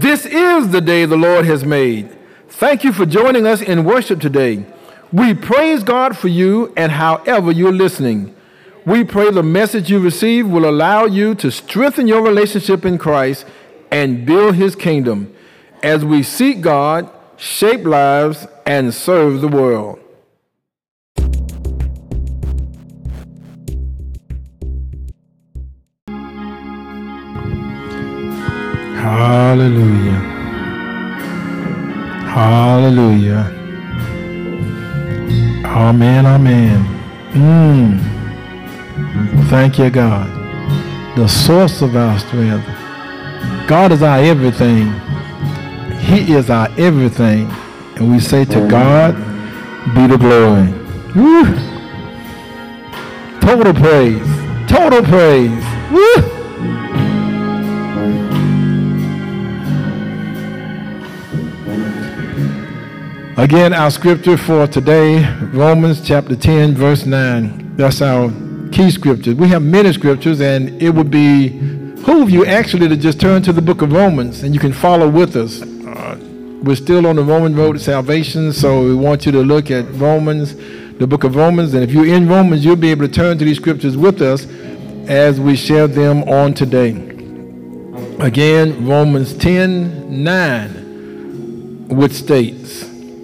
This is the day the Lord has made. Thank you for joining us in worship today. We praise God for you and however you're listening. We pray the message you receive will allow you to strengthen your relationship in Christ and build his kingdom as we seek God, shape lives, and serve the world. Hallelujah. Hallelujah. Amen, amen. Thank you, God, the source of our strength. God is our everything. He is our everything. And we say to God be the glory. Woo. Total praise. Total praise. Woo. Again, our scripture for today, Romans chapter 10, verse 9. That's our key scripture. We have many scriptures, and it would behoove you actually to just turn to the book of Romans, and you can follow with us. We're still on the Roman road to salvation, so we want you to look at Romans, the book of Romans, and if you're in Romans, you'll be able to turn to these scriptures with us as we share them on today. Again, Romans 10, 9, which states,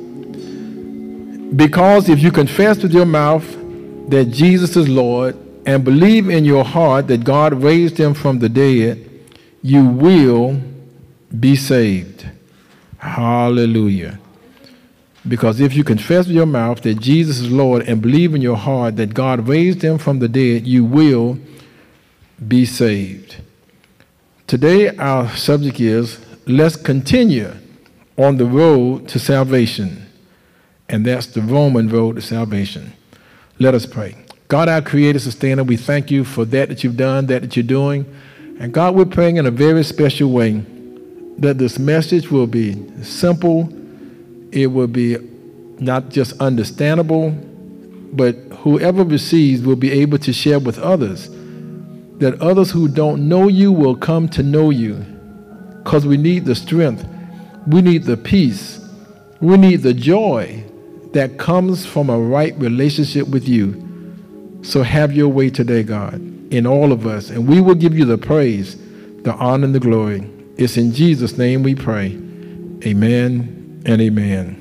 because if you confess with your mouth that Jesus is Lord and believe in your heart that God raised him from the dead, you will be saved. Hallelujah. Because if you confess with your mouth that Jesus is Lord and believe in your heart that God raised him from the dead, you will be saved. Today our subject is, let's continue on the road to salvation. And that's the Roman road to salvation. Let us pray. God, our creator, sustainer, we thank you for that you've done, that you're doing. And God, we're praying in a very special way that this message will be simple. It will be not just understandable, but whoever receives will be able to share with others, that others who don't know you will come to know you, because we need the strength. We need the peace. We need the joy that comes from a right relationship with you. So have your way today, God, in all of us, and we will give you the praise, the honor, and the glory. It's in Jesus' name we pray. Amen and amen.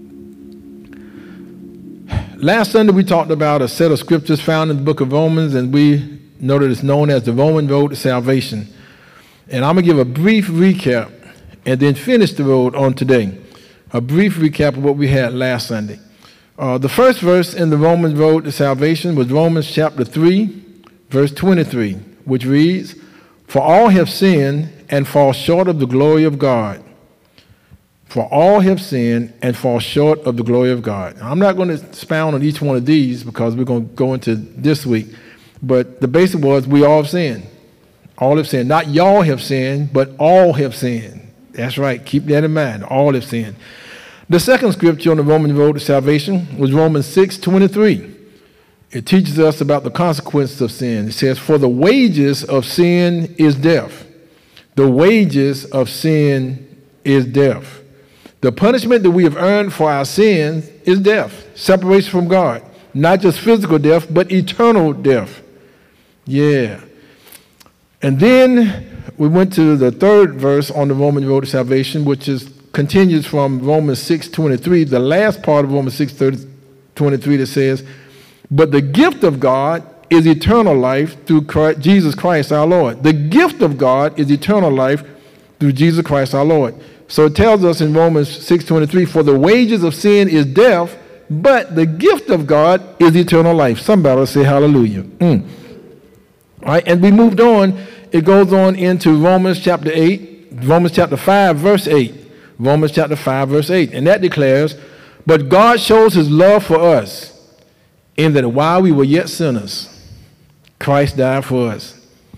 Last Sunday we talked about a set of scriptures found in the book of Romans, and we know that it's known as the Roman road to salvation. And I'm going to give a brief recap and then finish the road on today. A brief recap of what we had last Sunday. The first verse in the Romans road to salvation was Romans chapter 3, verse 23, which reads, for all have sinned and fall short of the glory of God. For all have sinned and fall short of the glory of God. Now, I'm not going to expound on each one of these because we're going to go into this week. But the basic was we all have sinned. All have sinned. Not y'all have sinned, but all have sinned. That's right. Keep that in mind. All have sinned. The second scripture on the Roman road to salvation was Romans 6:23. It teaches us about the consequences of sin. It says, for the wages of sin is death. The wages of sin is death. The punishment that we have earned for our sins is death, separation from God. Not just physical death, but eternal death. Yeah. And then we went to the third verse on the Roman road to salvation, which continues from Romans 6:23, the last part of Romans 6:23 that says, but the gift of God is eternal life through Jesus Christ our Lord. The gift of God is eternal life through Jesus Christ our Lord. So it tells us in Romans 6:23, for the wages of sin is death, but the gift of God is eternal life. Somebody will say hallelujah. All right, and we moved on. It goes on into Romans chapter 5, verse 8. Romans chapter 5, verse 8. And that declares, but God shows his love for us in that while we were yet sinners, Christ died for us.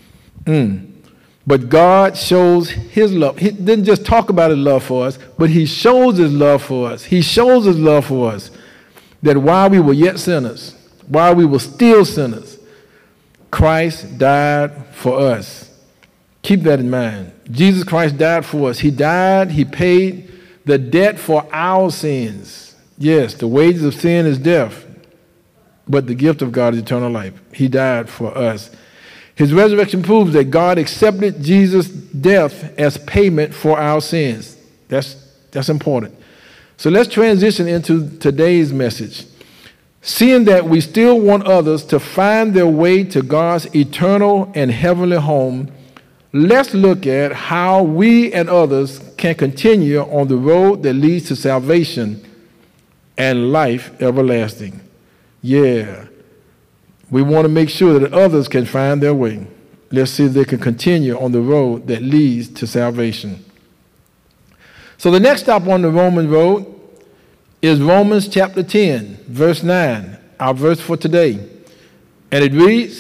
But God shows his love. He didn't just talk about his love for us, but he shows his love for us. He shows his love for us that while we were yet sinners, while we were still sinners, Christ died for us. Keep that in mind. Jesus Christ died for us. He died, he paid the debt for our sins. Yes, the wages of sin is death, but the gift of God is eternal life. He died for us. His resurrection proves that God accepted Jesus' death as payment for our sins. That's important. So let's transition into today's message. Seeing that we still want others to find their way to God's eternal and heavenly home, let's look at how we and others can continue on the road that leads to salvation and life everlasting. Yeah. We want to make sure that others can find their way. Let's see if they can continue on the road that leads to salvation. So the next stop on the Roman road is Romans chapter 10, verse 9, our verse for today. And it reads,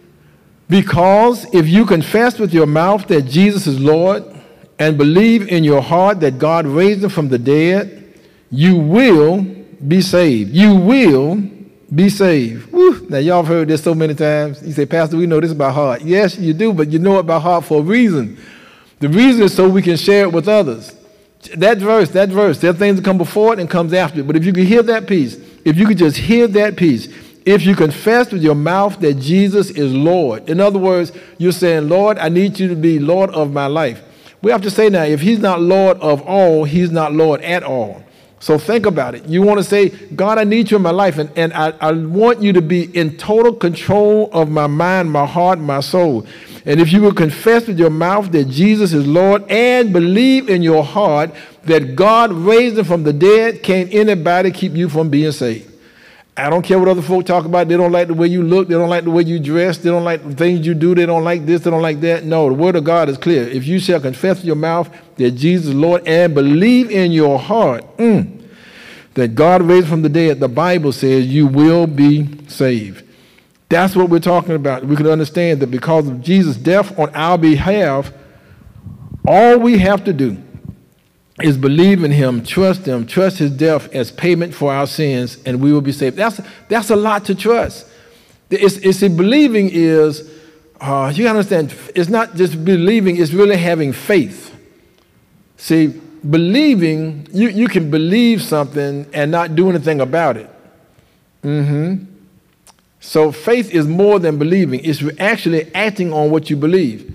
because if you confess with your mouth that Jesus is Lord and believe in your heart that God raised him from the dead, you will be saved. You will be saved. Woo. Now, y'all have heard this so many times. You say, Pastor, we know this about heart. Yes, you do, but you know it by heart for a reason. The reason is so we can share it with others. That verse, there are things that come before it and comes after it. But if you could hear that piece, if you could just hear that piece, if you confess with your mouth that Jesus is Lord. In other words, you're saying, Lord, I need you to be Lord of my life. We have to say now, if he's not Lord of all, he's not Lord at all. So think about it. You want to say, God, I need you in my life, and I want you to be in total control of my mind, my heart, my soul. And if you will confess with your mouth that Jesus is Lord and believe in your heart that God raised him from the dead, can anybody keep you from being saved? I don't care what other folk talk about. They don't like the way you look. They don't like the way you dress. They don't like the things you do. They don't like this. They don't like that. No, the word of God is clear. If you shall confess with your mouth that Jesus is Lord and believe in your heart that God raised from the dead, the Bible says you will be saved. That's what we're talking about. We can understand that because of Jesus' death on our behalf, all we have to do is believe in him, trust his death as payment for our sins, and we will be saved. That's a lot to trust. Believing is, you gotta understand, it's not just believing, it's really having faith. See, believing, you can believe something and not do anything about it. So faith is more than believing. It's actually acting on what you believe.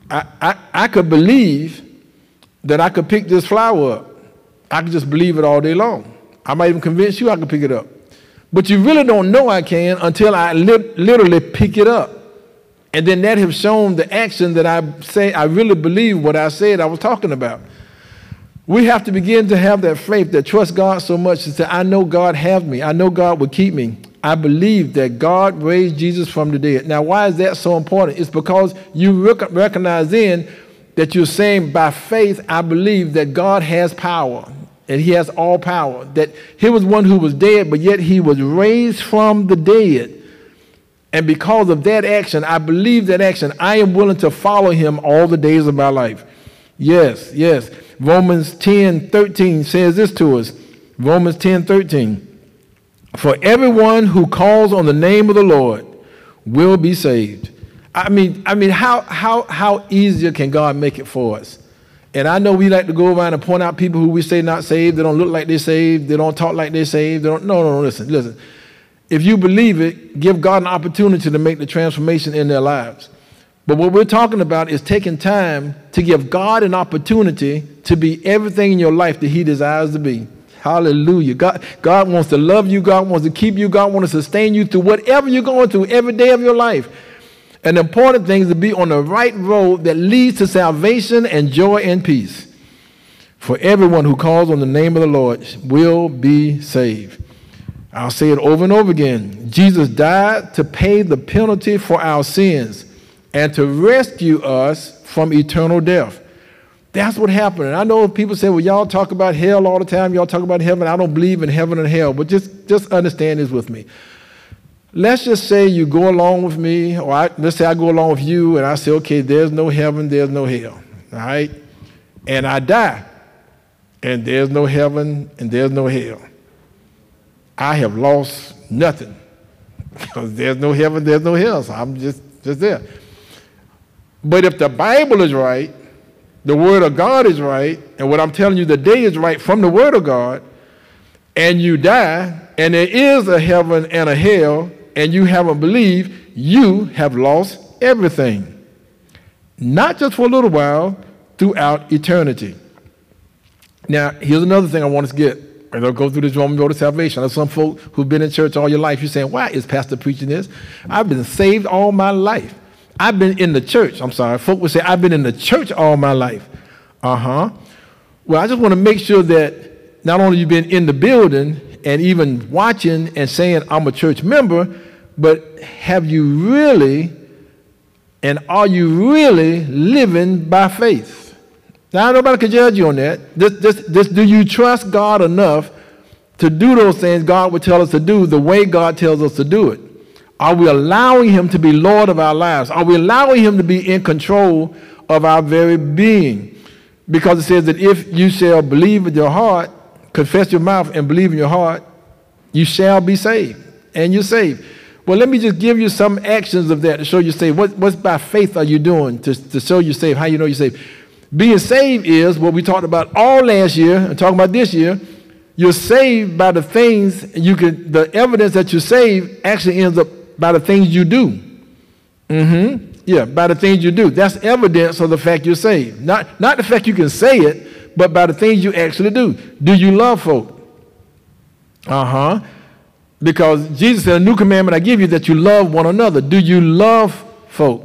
I could believe that I could pick this flower up. I could just believe it all day long. I might even convince you I could pick it up. But you really don't know I can until I literally pick it up. And then that has shown the action that I say I really believe what I said I was talking about. We have to begin to have that faith that trusts God so much to say, I know God has me. I know God will keep me. I believe that God raised Jesus from the dead. Now, why is that so important? It's because you recognize then that you're saying by faith, I believe that God has power, and he has all power, that he was one who was dead, but yet he was raised from the dead. And because of that action, I believe that action, I am willing to follow him all the days of my life. Yes. Romans 10:13 says this to us. Romans 10:13. For everyone who calls on the name of the Lord will be saved. I mean, how easier can God make it for us? And I know we like to go around and point out people who we say not saved. They don't look like they're saved. They don't talk like they're saved. No, listen. If you believe it, give God an opportunity to make the transformation in their lives. But what we're talking about is taking time to give God an opportunity to be everything in your life that he desires to be. Hallelujah. God wants to love you. God wants to keep you. God wants to sustain you through whatever you're going through every day of your life. And the important thing is to be on the right road that leads to salvation and joy and peace. For everyone who calls on the name of the Lord will be saved. I'll say it over and over again. Jesus died to pay the penalty for our sins and to rescue us from eternal death. That's what happened. And I know people say, well, y'all talk about hell all the time. Y'all talk about heaven. I don't believe in heaven and hell. But just understand this with me. Let's just say you go along with me, or let's say I go along with you, and I say, okay, there's no heaven, there's no hell. All right? And I die, and there's no heaven, and there's no hell. I have lost nothing because there's no heaven, there's no hell. So I'm just there. But if the Bible is right, the Word of God is right, and what I'm telling you today is right from the Word of God, and you die, and there is a heaven and a hell, and you haven't believed, you have lost everything. Not just for a little while, throughout eternity. Now, here's another thing I want us to get. And I'll go through this Roman road to salvation. There's some folk who've been in church all your life. You're saying, why is pastor preaching this? I've been saved all my life. I've been in the church. I'm sorry. Folk would say, I've been in the church all my life. Well, I just want to make sure that not only you've been in the building and even watching and saying, I'm a church member, but have you really, and are you really living by faith? Now, nobody can judge you on that. Just do you trust God enough to do those things God would tell us to do the way God tells us to do it? Are we allowing him to be Lord of our lives? Are we allowing him to be in control of our very being? Because it says that if you shall believe with your heart, confess your mouth and believe in your heart, you shall be saved. And you're saved. Well, let me just give you some actions of that to show you're saved. What's by faith are you doing to show you're saved? How you know you're saved? Being saved is what we talked about all last year and talking about this year. You're saved by the things the evidence that you're saved actually ends up by the things you do. Yeah, by the things you do. That's evidence of the fact you're saved. Not the fact you can say it, but by the things you actually do. Do you love folk? Because Jesus said, a new commandment I give you, that you love one another. Do you love folk?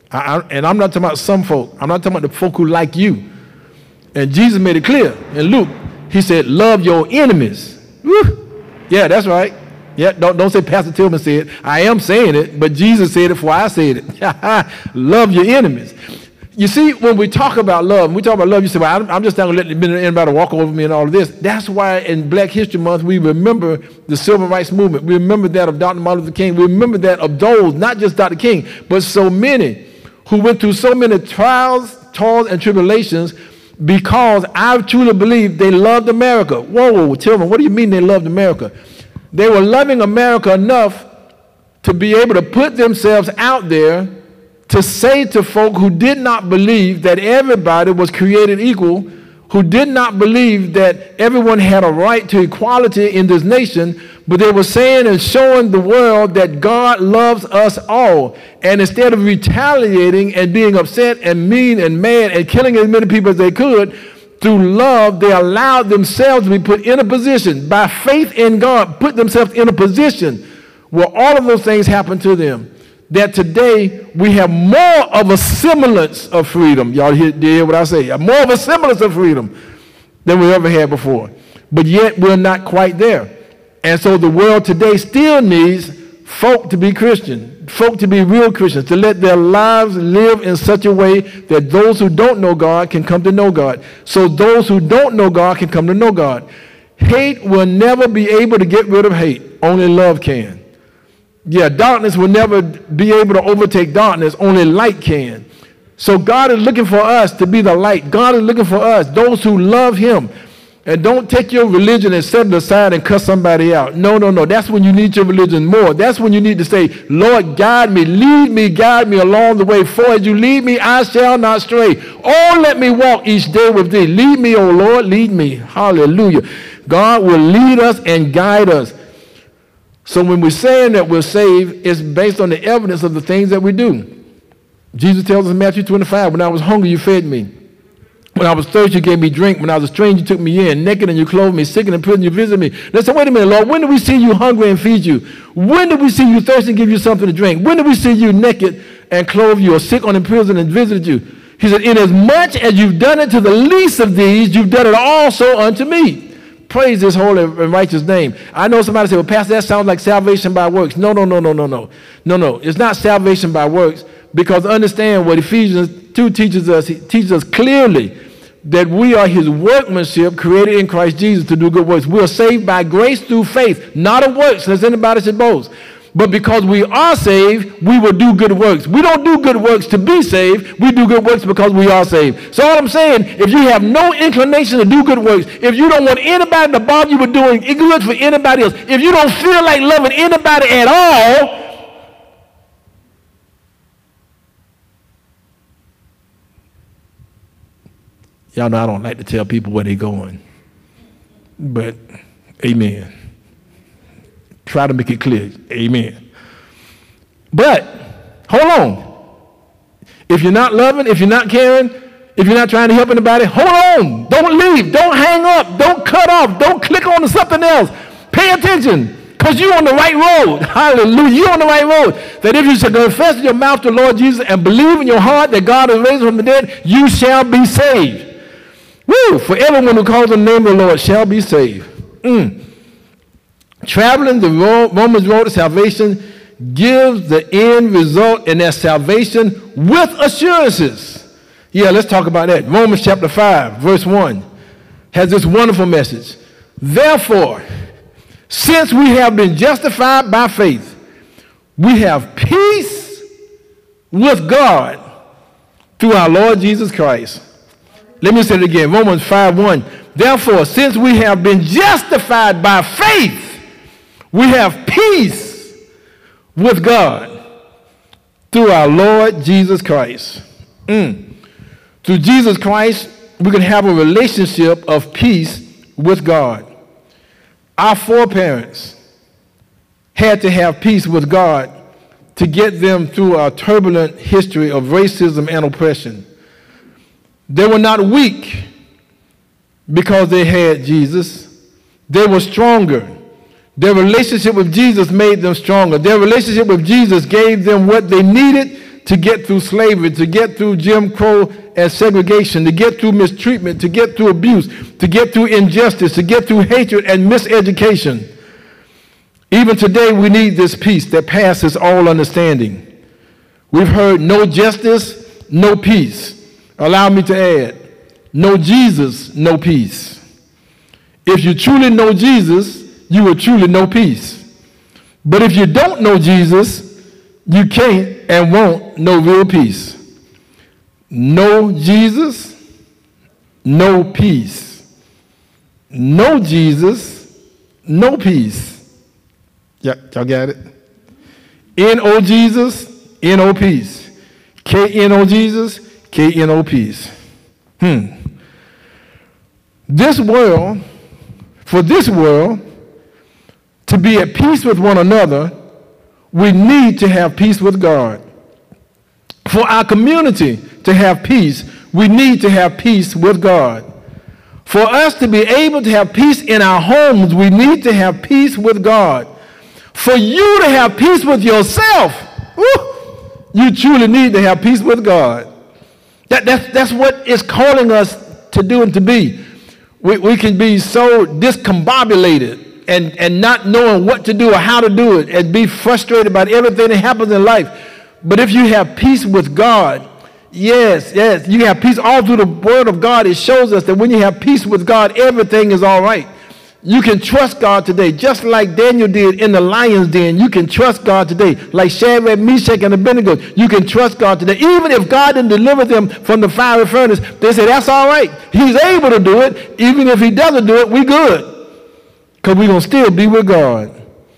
And I'm not talking about some folk. I'm not talking about the folk who like you. And Jesus made it clear in Luke. He said, love your enemies. Woo. Yeah, that's right. Yeah, don't say Pastor Tillman said. I am saying it, but Jesus said it before I said it. Love your enemies. You see, when we talk about love, you say, well, I'm just not going to let anybody walk over me and all of this. That's why in Black History Month, we remember the Civil Rights Movement. We remember that of Dr. Martin Luther King. We remember that of those, not just Dr. King, but so many who went through so many trials, toils, and tribulations because I truly believe they loved America. Whoa, Tillman, what do you mean they loved America? They were loving America enough to be able to put themselves out there to say to folk who did not believe that everybody was created equal, who did not believe that everyone had a right to equality in this nation, but they were saying and showing the world that God loves us all. And instead of retaliating and being upset and mean and mad and killing as many people as they could, through love, they allowed themselves to be put in a position, by faith in God, put themselves in a position where all of those things happen to them. That today we have more of a semblance of freedom. Y'all hear what I say? More of a semblance of freedom than we ever had before. But yet we're not quite there. And so the world today still needs folk to be Christian, folk to be real Christians, to let their lives live in such a way that those who don't know God can come to know God. So those who don't know God can come to know God. Hate will never be able to get rid of hate. Only love can. Yeah, darkness will never be able to overtake darkness. Only light can. So God is looking for us to be the light. God is looking for us, those who love him. And don't take your religion and set it aside and cuss somebody out. No. That's when you need your religion more. That's when you need to say, Lord, guide me, lead me, guide me along the way. For as you lead me, I shall not stray. Oh, let me walk each day with thee. Lead me, O Lord, lead me. Hallelujah. God will lead us and guide us. So when we're saying that we're saved, it's based on the evidence of the things that we do. Jesus tells us in Matthew 25, when I was hungry, you fed me. When I was thirsty, you gave me drink. When I was a stranger, you took me in. Naked and you clothed me. Sick and in prison, you visited me. They said, wait a minute, Lord, when did we see you hungry and feed you? When did we see you thirsty and give you something to drink? When did we see you naked and clothe you, or sick or in prison and visited you? He said, inasmuch as you've done it to the least of these, you've done it also unto me. Praise his holy and righteous name. I know somebody say, well, Pastor, that sounds like salvation by works. No. It's not salvation by works, because understand what Ephesians 2 teaches us. He teaches us clearly that we are his workmanship created in Christ Jesus to do good works. We are saved by grace through faith, not of works, lest anybody should boast. But because we are saved, we will do good works. We don't do good works to be saved. We do good works because we are saved. So all I'm saying, if you have no inclination to do good works, if you don't want anybody to bother you with doing good for anybody else, if you don't feel like loving anybody at all, Y'all know I don't like to tell people where they're going. But, amen. Try to make it clear. Amen. But, hold on. If you're not loving, if you're not caring, if you're not trying to help anybody, hold on. Don't leave. Don't hang up. Don't cut off. Don't click on to something else. Pay attention, because you're on the right road. Hallelujah. You're on the right road. That if you shall confess in your mouth the Lord Jesus and believe in your heart that God has raised him from the dead, you shall be saved. Woo! For everyone who calls on the name of the Lord shall be saved. Traveling the Romans road to salvation gives the end result in that salvation with assurances. Yeah, let's talk about that. Romans chapter 5, verse 1 has this wonderful message. Therefore, since we have been justified by faith, we have peace with God through our Lord Jesus Christ. Let me say it again. Romans 5:1. Therefore, since we have been justified by faith, we have peace with God through our Lord Jesus Christ. Through Jesus Christ, we can have a relationship of peace with God. Our foreparents had to have peace with God to get them through our turbulent history of racism and oppression. They were not weak because they had Jesus. They were stronger. Their relationship with Jesus made them stronger. Their relationship with Jesus gave them what they needed to get through slavery, to get through Jim Crow and segregation, to get through mistreatment, to get through abuse, to get through injustice, to get through hatred and miseducation. Even today, we need this peace that passes all understanding. We've heard no justice, no peace. Allow me to add, no Jesus, no peace. If you truly know Jesus, you will truly know peace. But if you don't know Jesus, you can't and won't know real peace. No Jesus, no peace. No Jesus, no peace. Y'all got it? N-O Jesus, N-O peace. K-N-O Jesus, K-N-O peace. This world, for this world to be at peace with one another, we need to have peace with God. For our community to have peace, we need to have peace with God. For us to be able to have peace in our homes, we need to have peace with God. For you to have peace with yourself, you truly need to have peace with God. That's what it's calling us to do and to be. We can be so discombobulated and not knowing what to do or how to do it and be frustrated about everything that happens in life. But if you have peace with God, yes, you have peace all through the Word of God. It shows us that when you have peace with God, everything is all right. You can trust God today, just like Daniel did in the lion's den. You can trust God today, like Shadrach, Meshach, and Abednego. You can trust God today. Even if God didn't deliver them from the fiery furnace, they say, that's all right. He's able to do it. Even if he doesn't do it, we good. Because we're going to still be with God.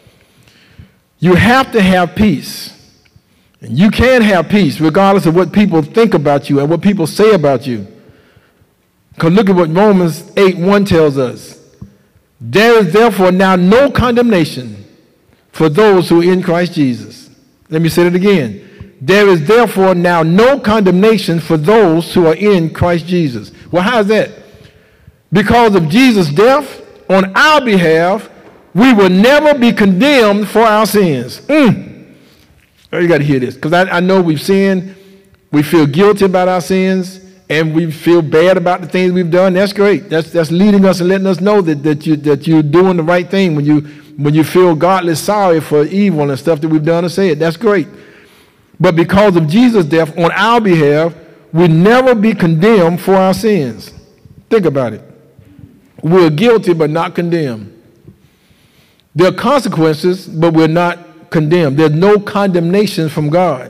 You have to have peace. And you can have peace regardless of what people think about you and what people say about you. Because look at what Romans 8:1 tells us. There is therefore now no condemnation for those who are in Christ Jesus. Let me say it again. There is therefore now no condemnation for those who are in Christ Jesus. Well, how is that? Because of Jesus' death on our behalf, we will never be condemned for our sins. Oh, you got to hear this, because I know we've sinned. We feel guilty about our sins. And we feel bad about the things we've done. That's great. That's leading us and letting us know that you're doing the right thing when you feel godly sorry for evil and stuff that we've done or said. That's great. But because of Jesus' death on our behalf, we'll never be condemned for our sins. Think about it. We're guilty but not condemned. There are consequences, but we're not condemned. There's no condemnation from God.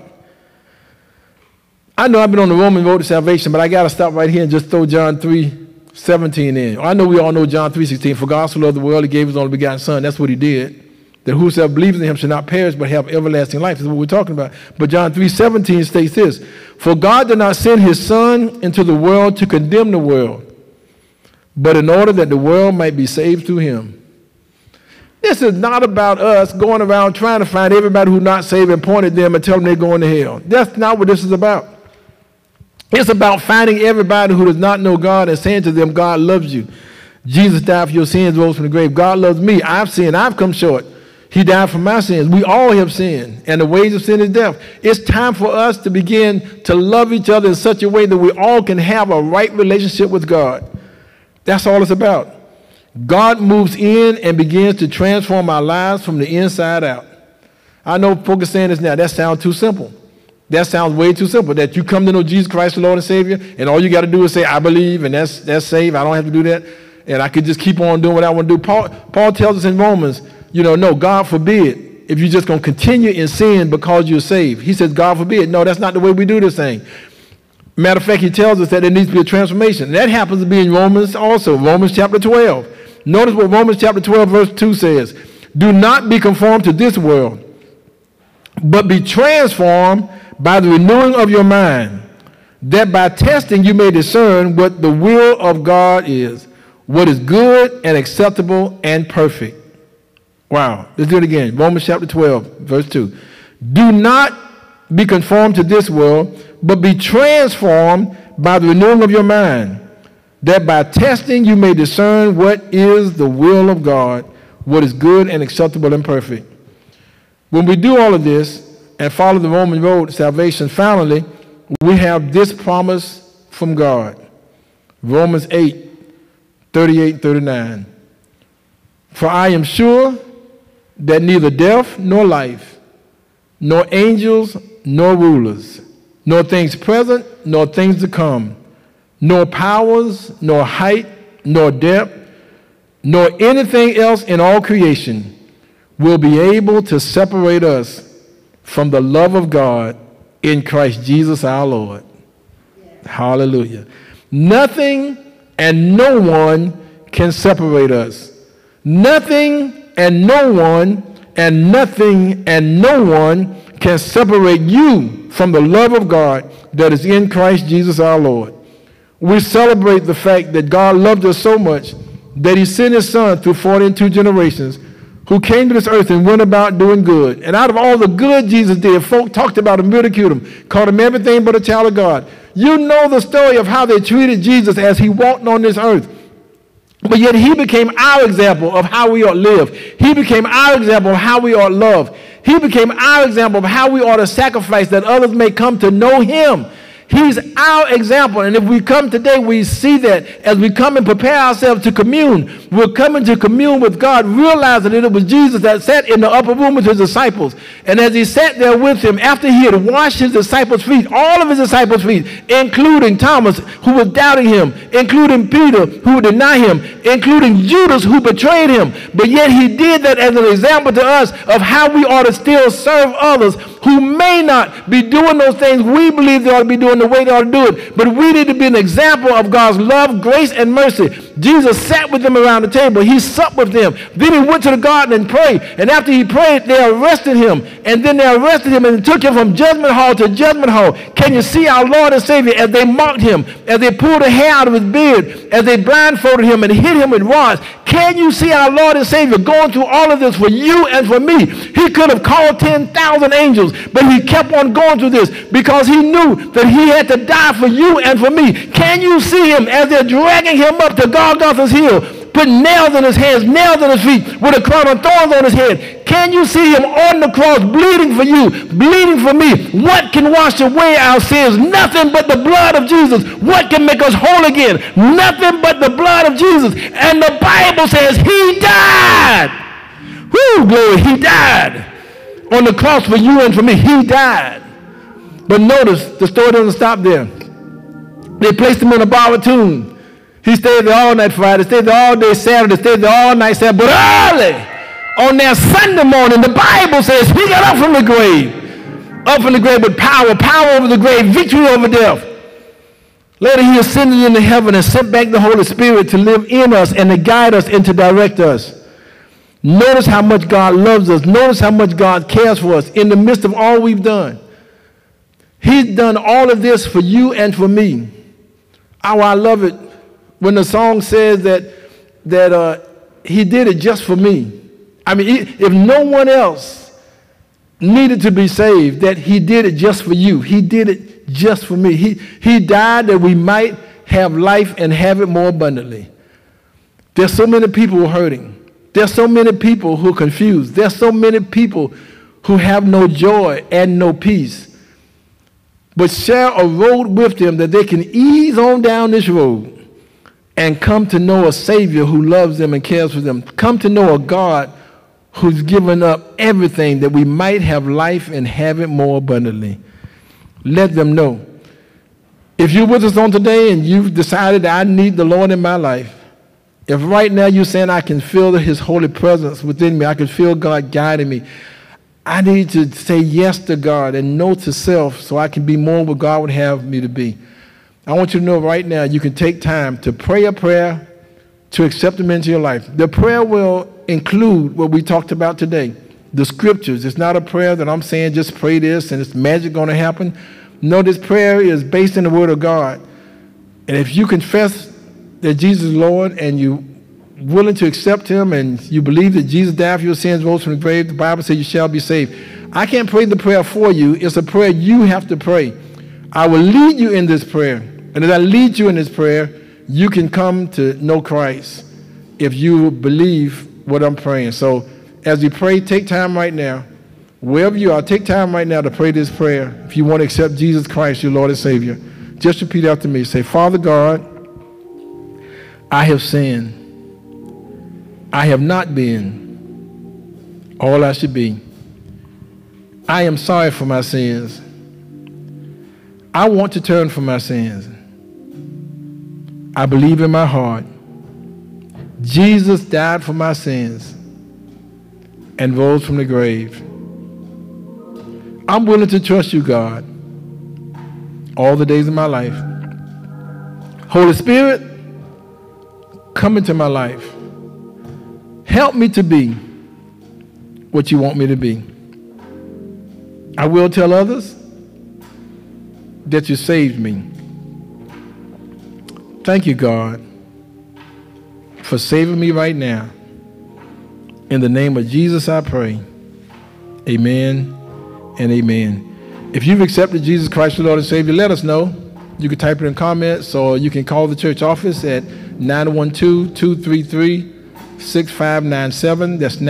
I know I've been on the Roman road to salvation, but I got to stop right here and just throw John 3:17 in. I know we all know John 3:16. For God so loved the world, he gave his only begotten son. That's what he did. that whosoever believes in him shall not perish but have everlasting life. This is what we're talking about. But John 3:17 states this, for God did not send his Son into the world to condemn the world, but in order that the world might be saved through him. This is not about us going around trying to find everybody who's not saved and point at them and tell them they're going to hell. That's not what this is about. It's about finding everybody who does not know God and saying to them, God loves you. Jesus died for your sins, rose from the grave. God loves me. I've sinned. I've come short. He died for my sins. We all have sinned, and the wage of sin is death. It's time for us to begin to love each other in such a way that we all can have a right relationship with God. That's all it's about. God moves in and begins to transform our lives from the inside out. I know folks are saying this now. That sounds too simple. That sounds way too simple, that you come to know Jesus Christ, the Lord and Savior, and all you got to do is say, I believe, and that's saved. I don't have to do that. And I could just keep on doing what I want to do. Paul tells us in Romans, no, God forbid, if you're just going to continue in sin because you're saved. He says, God forbid. No, that's not the way we do this thing. Matter of fact, he tells us that there needs to be a transformation. And that happens to be in Romans also, Romans chapter 12. Notice what Romans chapter 12, verse 2 says. Do not be conformed to this world, but be transformed by the renewing of your mind, that by testing you may discern what the will of God is, what is good and acceptable and perfect. Wow. Let's do it again. Romans chapter 12, verse 2. Do not be conformed to this world, but be transformed by the renewing of your mind, that by testing you may discern what is the will of God, what is good and acceptable and perfect. When we do all of this and follow the Roman road to salvation, finally, we have this promise from God. Romans 8, 38 and 39. For I am sure that neither death nor life, nor angels nor rulers, nor things present nor things to come, nor powers, nor height, nor depth, nor anything else in all creation will be able to separate us from the love of God in Christ Jesus our Lord. Yeah. Hallelujah. Nothing and no one can separate us. Nothing and no one and nothing and no one can separate you from the love of God that is in Christ Jesus our Lord. We celebrate the fact that God loved us so much that he sent his Son through 42 generations, who came to this earth and went about doing good. And out of all the good Jesus did, folk talked about him, ridiculed him, called him everything but a child of God. You know the story of how they treated Jesus as he walked on this earth. But yet he became our example of how we ought to live. He became our example of how we ought to love. He became our example of how we ought to sacrifice that others may come to know him. He's our example, and if we come today, we see that as we come and prepare ourselves to commune, we're coming to commune with God, realizing that it was Jesus that sat in the upper room with his disciples. And as he sat there with him, after he had washed his disciples' feet, all of his disciples' feet, including Thomas, who was doubting him, including Peter, who would deny him, including Judas, who betrayed him. But yet he did that as an example to us of how we ought to still serve others who may not be doing those things we believe they ought to be doing the way they ought to do it. But we need to be an example of God's love, grace, and mercy. Jesus sat with them around the table. He supped with them. Then he went to the garden and prayed. And after he prayed, they arrested him. And then they arrested him and took him from judgment hall to judgment hall. Can you see our Lord and Savior as they mocked him, as they pulled the hair out of his beard, as they blindfolded him and hit him with rods? Can you see our Lord and Savior going through all of this for you and for me? He could have called 10,000 angels, but he kept on going through this because he knew that he had to die for you and for me. Can you see him as they're dragging him up to Golgotha's hill, putting nails in his hands, nails in his feet, with a crown of thorns on his head? Can you see him on the cross bleeding for you, bleeding for me? What can wash away our sins? Nothing but the blood of Jesus. What can make us whole again? Nothing but the blood of Jesus. And the Bible says he died. Whoo, glory, he died on the cross for you and for me. He died. But notice, the story doesn't stop there. They placed him in a borrowed tomb. He stayed there all night Friday, stayed there all day Saturday, stayed there all night Saturday. But early on that Sunday morning, the Bible says he got up from the grave. Up from the grave with power, power over the grave, victory over death. Later he ascended into heaven and sent back the Holy Spirit to live in us and to guide us and to direct us. Notice how much God loves us. Notice how much God cares for us in the midst of all we've done. He's done all of this for you and for me. Oh, I love it when the song says that he did it just for me. I mean, if no one else needed to be saved, that he did it just for you. He did it just for me. He died that we might have life and have it more abundantly. There's so many people who are hurting. There's so many people who are confused. There's so many people who have no joy and no peace. But share a road with them that they can ease on down this road and come to know a Savior who loves them and cares for them. Come to know a God who's given up everything that we might have life and have it more abundantly. Let them know. If you're with us on today and you've decided that I need the Lord in my life, if right now you're saying I can feel his holy presence within me, I can feel God guiding me, I need to say yes to God and no to self so I can be more what God would have me to be. I want you to know right now you can take time to pray a prayer to accept him into your life. The prayer will include what we talked about today, the scriptures. It's not a prayer that I'm saying just pray this and it's magic going to happen. No, this prayer is based in the word of God. And if you confess that Jesus is Lord and you're willing to accept him and you believe that Jesus died for your sins, rose from the grave, the Bible says you shall be saved. I can't pray the prayer for you. It's a prayer you have to pray. I will lead you in this prayer. And as I lead you in this prayer, you can come to know Christ if you believe what I'm praying. So as we pray, take time right now. Wherever you are, take time right now to pray this prayer. If you want to accept Jesus Christ, your Lord and Savior, just repeat after me. Say, Father God, I have sinned. I have not been all I should be. I am sorry for my sins. I want to turn from my sins. I believe in my heart Jesus died for my sins and rose from the grave. I'm willing to trust you, God, all the days of my life. Holy Spirit, come into my life. Help me to be what you want me to be. I will tell others that you saved me. Thank you, God, for saving me right now. In the name of Jesus, I pray. Amen and amen. If you've accepted Jesus Christ, your Lord and Savior, let us know. You can type it in comments, or you can call the church office at 912-233-6597. That's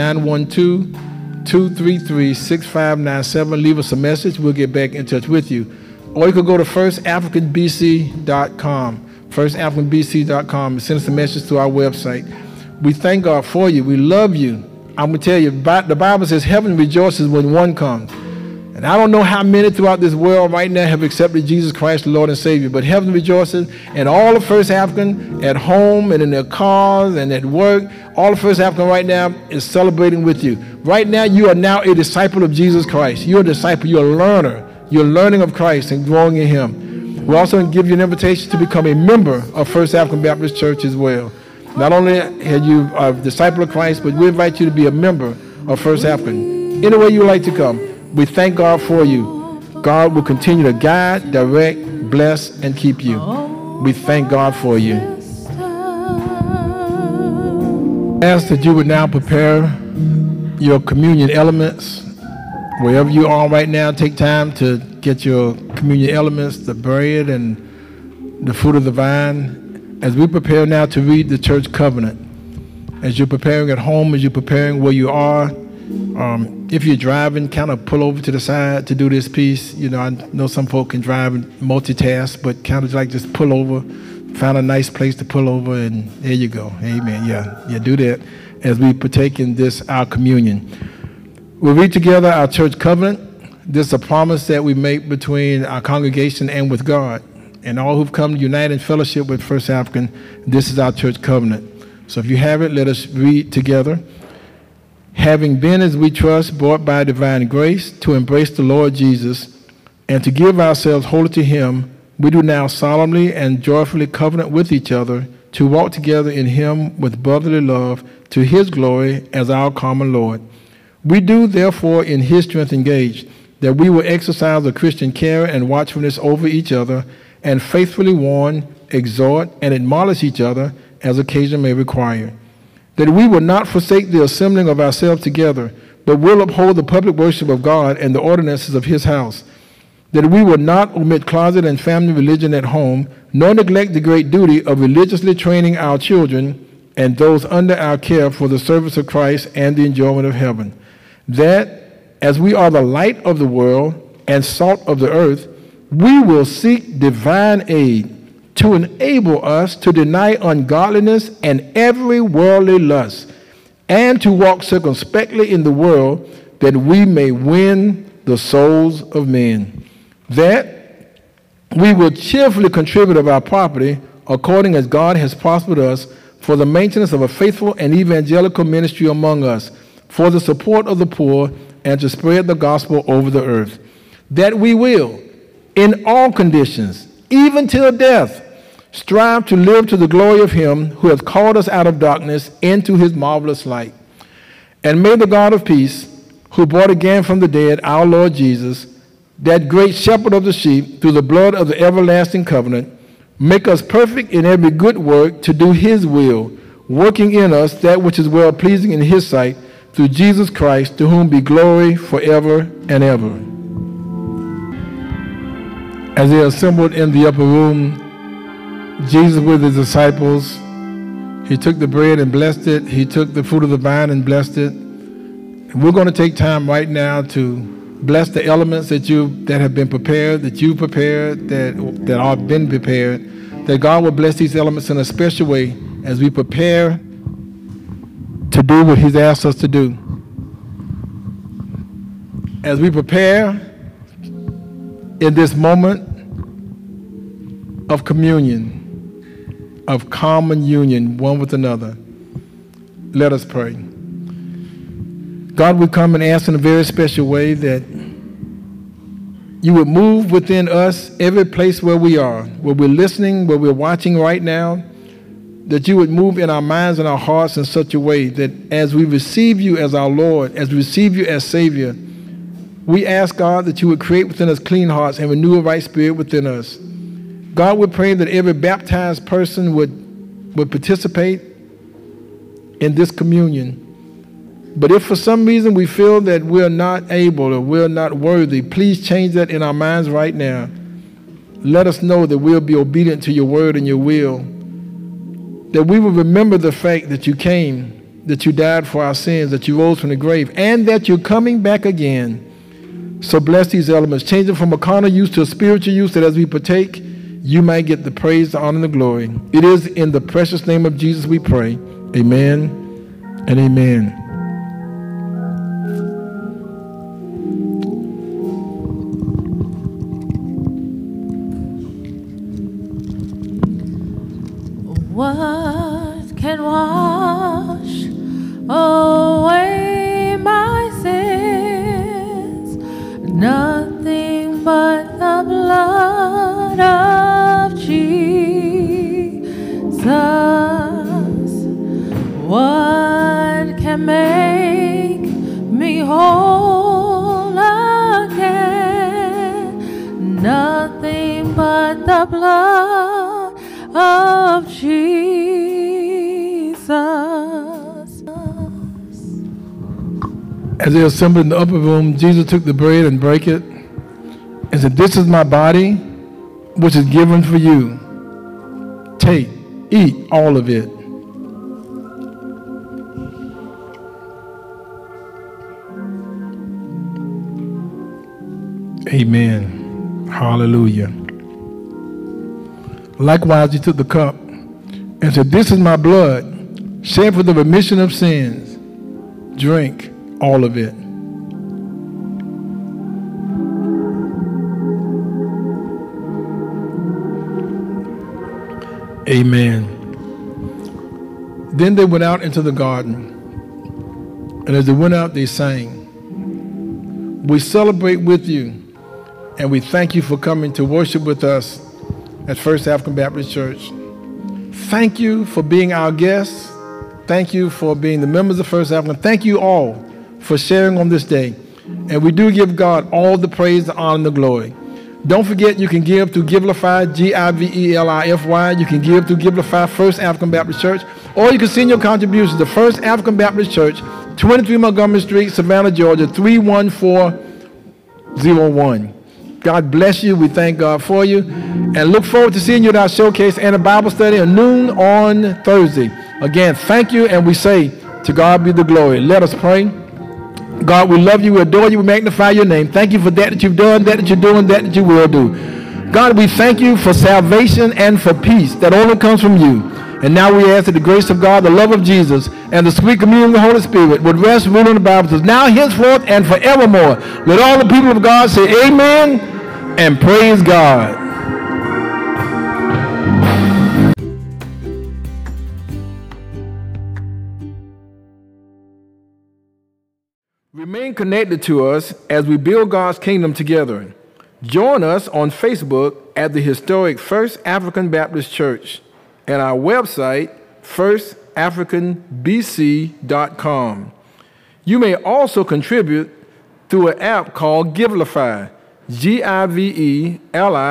912-233-6597. Leave us a message. We'll get back in touch with you. Or you could go to firstafricanbc.com. firstafricanbc.com and send us a message to our website. We thank God for you. We love you. I'm going to tell you, the Bible says heaven rejoices when one comes. And I don't know how many throughout this world right now have accepted Jesus Christ, the Lord and Savior, but heaven rejoices, and all of First African at home and in their cars and at work, all of First African right now is celebrating with you. Right now, you are now a disciple of Jesus Christ. You're a disciple. You're a learner. You're learning of Christ and growing in him. We also give you an invitation to become a member of First African Baptist Church as well. Not only are you a disciple of Christ, but we invite you to be a member of First African. Any way you would like to come, we thank God for you. God will continue to guide, direct, bless, and keep you. We thank God for you. I ask that you would now prepare your communion elements. Wherever you are right now, take time to get your communion elements, the bread and the fruit of the vine, as we prepare now to read the church covenant. As you're preparing at home, as you're preparing where you are, if you're driving, kind of pull over to the side to do this piece. You know, I know some folk can drive and multitask, but kind of like just pull over, find a nice place to pull over, and there you go. Amen. Yeah, do that as we partake in this, our communion. We'll read together our church covenant. This is a promise that we make between our congregation and with God. And all who've come to unite in fellowship with First African, this is our church covenant. So if you have it, let us read together. Having been, as we trust, brought by divine grace to embrace the Lord Jesus and to give ourselves wholly to him, we do now solemnly and joyfully covenant with each other to walk together in him with brotherly love to his glory as our common Lord. We do, therefore, in his strength engage, that we will exercise a Christian care and watchfulness over each other, and faithfully warn, exhort, and admonish each other as occasion may require. That we will not forsake the assembling of ourselves together, but will uphold the public worship of God and the ordinances of his house. That we will not omit closet and family religion at home, nor neglect the great duty of religiously training our children and those under our care for the service of Christ and the enjoyment of heaven. That, as we are the light of the world and salt of the earth, we will seek divine aid to enable us to deny ungodliness and every worldly lust, and to walk circumspectly in the world, that we may win the souls of men. That we will cheerfully contribute of our property, according as God has prospered us, for the maintenance of a faithful and evangelical ministry among us, for the support of the poor, and to spread the gospel over the earth. That we will, in all conditions, even till death, strive to live to the glory of him who has called us out of darkness into his marvelous light. And may the God of peace, who brought again from the dead our Lord Jesus, that great shepherd of the sheep, through the blood of the everlasting covenant, make us perfect in every good work to do his will, working in us that which is well-pleasing in his sight, through Jesus Christ, to whom be glory forever and ever. As they assembled in the upper room, Jesus with his disciples, he took the bread and blessed it. He took the fruit of the vine and blessed it. And we're going to take time right now to bless the elements that have been prepared, that you prepared, that are been prepared, that God will bless these elements in a special way as we prepare to do what he's asked us to do. As we prepare in this moment of communion, of common union one with another, let us pray. God, we come and ask in a very special way that you would move within us every place where we are, where we're listening, where we're watching right now, that you would move in our minds and our hearts in such a way that as we receive you as our Lord, as we receive you as Savior, we ask, God, that you would create within us clean hearts and renew a right spirit within us. God, we're praying that every baptized person would participate in this communion. But if for some reason we feel that we're not able or we're not worthy, please change that in our minds right now. Let us know that we'll be obedient to your word and your will, that we will remember the fact that you came, that you died for our sins, that you rose from the grave, and that you're coming back again. So bless these elements. Change them from a carnal use to a spiritual use, that as we partake, you might get the praise, the honor, and the glory. It is in the precious name of Jesus we pray. Amen and amen. What can wash away my sins? Nothing but the blood of Jesus. What can make me whole again? Nothing but the blood of Jesus. As they assembled in the upper room, Jesus took the bread and brake it and said, "This is my body, which is given for you. Take, eat all of it." Amen. Hallelujah. Likewise, he took the cup and said, "This is my blood, shed for the remission of sins. Drink all of it." Amen. Then they went out into the garden, and as they went out, they sang, "We celebrate with you, and we thank you for coming to worship with us at First African Baptist Church. Thank you for being our guests. Thank you for being the members of First African. Thank you all for sharing on this day. And we do give God all the praise, the honor, and the glory. Don't forget, you can give through Givelify, Givelify. You can give through Givelify, First African Baptist Church, or you can send your contributions to First African Baptist Church, 23 Montgomery Street, Savannah, Georgia, 31401. God bless you. We thank God for you. And look forward to seeing you at our showcase and a Bible study at noon on Thursday. Again, thank you, and we say, to God be the glory. Let us pray. God, we love you, we adore you, we magnify your name. Thank you for that you've done, that you're doing, that you will do. God, we thank you for salvation and for peace that only comes from you. And now we ask that the grace of God, the love of Jesus, and the sweet communion of the Holy Spirit would rest, rule, in the Bible, now, henceforth, and forevermore. Let all the people of God say amen and praise God. Remain connected to us as we build God's kingdom together. Join us on Facebook at the historic First African Baptist Church and our website, firstafricanbc.com. You may also contribute through an app called Givelify,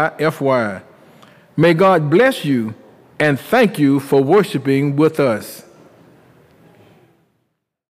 Givelify. May God bless you, and thank you for worshiping with us.